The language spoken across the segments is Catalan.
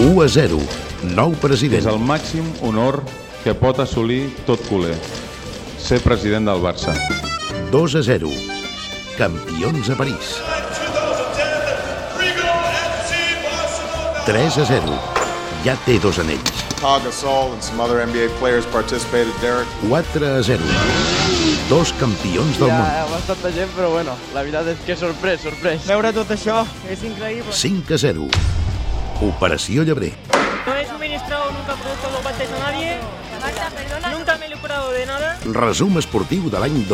1-0. Nou president. És el màxim honor que pot assolir tot culer. Ser president del Barça. 2-0. Campions a París. 3-0. Ja té 2 anells. Pau Gasol and some other NBA players participated, Derek. 4-0. 2 campions del món. Hi ha bastanta gent, però bueno, la veritat és que sorprès. Veure tot això és increïble. 5-0. Operació Llebrer. No he suministrado nunca productos dopantes a nadie. Marta, perdona. Nunca me he lucrado de nada. Resum esportiu de l'any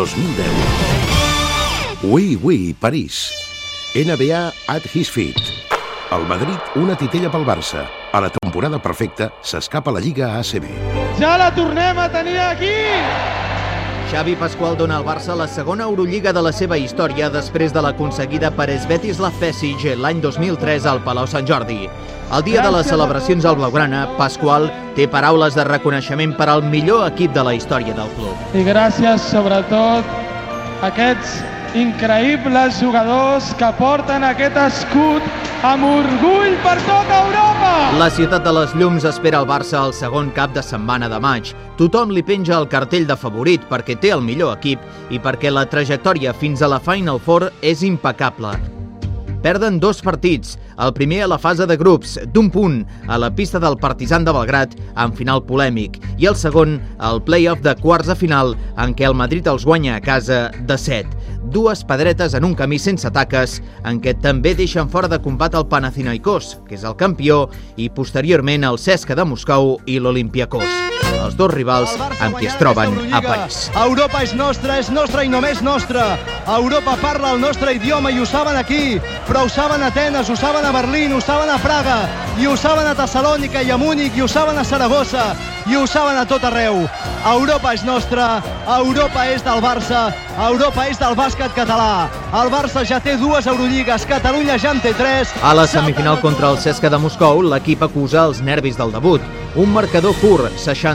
2010. Oui, París. NBA at his feet. El Madrid, una titella pel Barça. A la temporada perfecta, s'escapa la Lliga ACB. Ja la tornem a tenir aquí! Xavi Pasqual dona al Barça la segona Eurolliga de la seva història després de l'aconseguida per Svetislav Pesic l'any 2003 al Palau Sant Jordi. El dia de les celebracions al Blaugrana, Pasqual té paraules de reconeixement per al millor equip de la història del club. I gràcies, sobretot, a aquests increïbles jugadors que porten aquest escut amb orgull per tota Europa! La ciutat de les llums espera el Barça el segon cap de setmana de maig. Tothom li penja el cartell de favorit perquè té el millor equip i perquè la trajectòria fins a la Final Four és impecable. Perden 2 partits, el primer a la fase de grups, d'1 punt, a la pista del Partizan de Belgrat, amb final polèmic, i el segon, al play-off de quarts de final, en què el Madrid els guanya a casa de 7. 2 pedretes en un camí sense taques, en què també deixen fora de combat el Panathinaikos, que és el campió, i posteriorment el CSKA de Moscou i l'Olympiakos, els 2 rivals amb qui es troben a París. Europa és nostra i només nostra. Europa parla el nostre idioma i ho saben aquí, però ho saben a Atenes, ho saben a Berlín, ho saben a Praga, i ho saben a Tessalònica i a Múnich, i ho saben a Saragossa, i ho saben a tot arreu. Europa és nostra, Europa és del Barça, Europa és del bàsquet català. El Barça ja té 2 Eurolligues, Catalunya ja en té 3. A la semifinal contra el CSKA de Moscou, l'equip acusa els nervis del debut. Un marcador curt,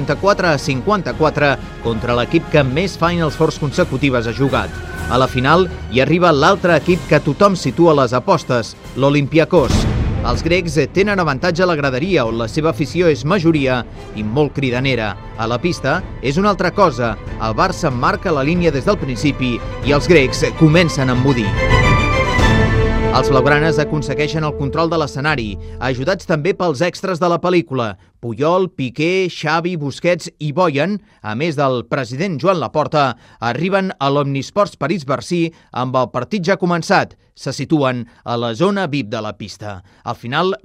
64-54, contra l'equip que més Finals Fours consecutives ha jugat. A la final hi arriba l'altre equip que tothom situa a les apostes, l'Olympiakos. Els grecs tenen avantatge a la graderia, on la seva afició és majoria i molt cridanera. A la pista és una altra cosa. El Barça marca la línia des del principi i els grecs comencen a emmudir. Els blaugranes aconsegueixen el control de l'escenari, ajudats també pels extras de la pel·lícula. Puyol, Piqué, Xavi, Busquets i Bojan, a més del president Joan Laporta, arriben a l'Omnisports París-Bercy amb el partit ja començat. Se situen a la zona VIP de la pista. Al final,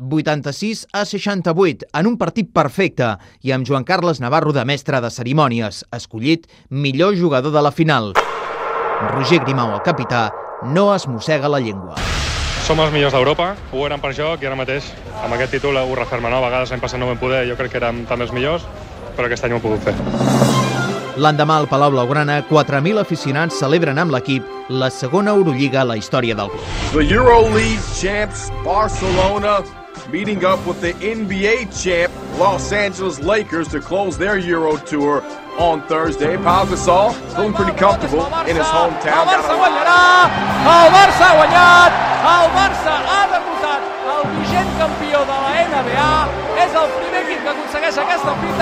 86-68, en un partit perfecte i amb Joan Carles Navarro de mestre de cerimònies, escollit millor jugador de la final. Roger Grimau, el capità, no es mossega la llengua. Som els millors d'Europa, ho érem per joc i ara mateix amb aquest títol ho referma. A vegades l'any passat no vam poder, jo crec que érem també els millors, però aquest any ho hem pogut fer. L'endemà al Palau Blaugrana, 4.000 aficionats celebren amb l'equip la segona Eurolliga a la història del club. The EuroLeague champs Barcelona meeting up with the NBA champ Los Angeles Lakers to close their Euro tour on Thursday. Pau Gasol feeling pretty comfortable in his hometown. El Barça guanyarà! El Barça ha guanyat! El Barça ha derrotat el vigent campió de la NBA. És el primer equip que aconsegueix aquesta fita,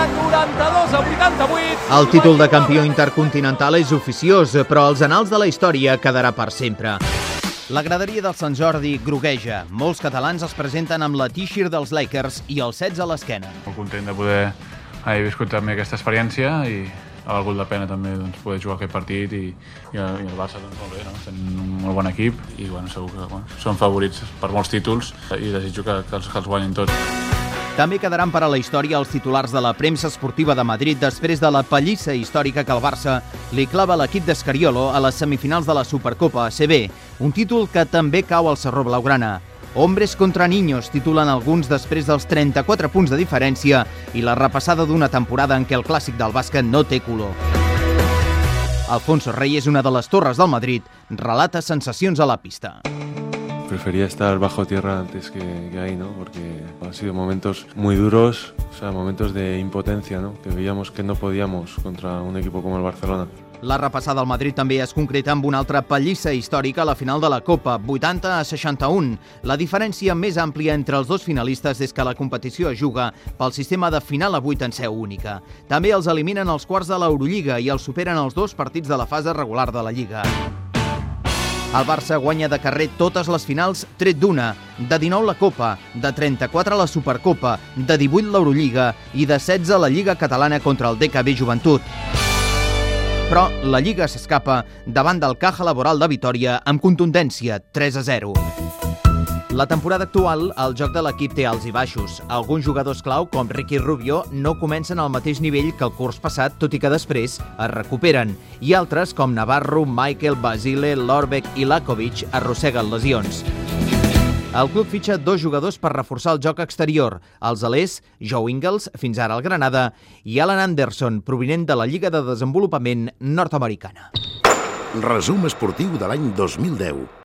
92-88. El títol de campió intercontinental és oficiós, però als annals de la història quedarà per sempre. La graderia del Sant Jordi grogueja. Molts catalans es presenten amb la t-shirt dels Lakers i els 16 a l'esquena. Molt content de poder haver viscut també aquesta experiència i ha valgut la pena també poder jugar aquest partit i el Barça molt bé, no? Tenen un molt bon equip i segur que són favorits per molts títols i desitjo que els guanyin tots. També quedaran per a la història els titulars de la premsa esportiva de Madrid després de la pallissa històrica que el Barça li clava a l'equip d'Escariolo a les semifinals de la Supercopa ACB, un títol que també cau al Sarró Blaugrana. Hombres contra niños, titulen alguns després dels 34 punts de diferència i la repassada d'una temporada en què el clàssic del bàsquet no té color. Alfonso Reyes, una de les torres del Madrid, relata sensacions a la pista. Prefería estar bajo tierra antes que ahí, ¿no? Porque han sido momentos muy duros, o sea, momentos de impotencia, ¿no? Que veíamos que no podíamos contra un equipo como el Barcelona. La repassada al Madrid també es concreta amb una altra pallissa històrica a la final de la Copa, 80-61. La diferència més àmplia entre els dos finalistes és que la competició es juga pel sistema de final a 8 en seu única. També els eliminen els quarts de l'Eurolliga i els superen els 2 partits de la fase regular de la Lliga. El Barça guanya de carrer totes les finals tret d'una, de 19 la Copa, de 34 la Supercopa, de 18 l'Eurolliga i de 16 la Lliga Catalana contra el DKB Joventut. Però la Lliga s'escapa davant del Caja Laboral de Vitòria amb contundència, 3-0. La temporada actual, el joc de l'equip té alts i baixos. Alguns jugadors clau, com Ricky Rubio, no comencen al mateix nivell que el curs passat, tot i que després es recuperen. I altres, com Navarro, Michael, Basile, Lorbeck i Lakovic, arrosseguen lesions. El club fitxa 2 jugadors per reforçar el joc exterior, els alers, Joe Ingles, fins ara al Granada, i Alan Anderson, provinent de la Lliga de Desenvolupament nord-americana. Resum esportiu de l'any 2010.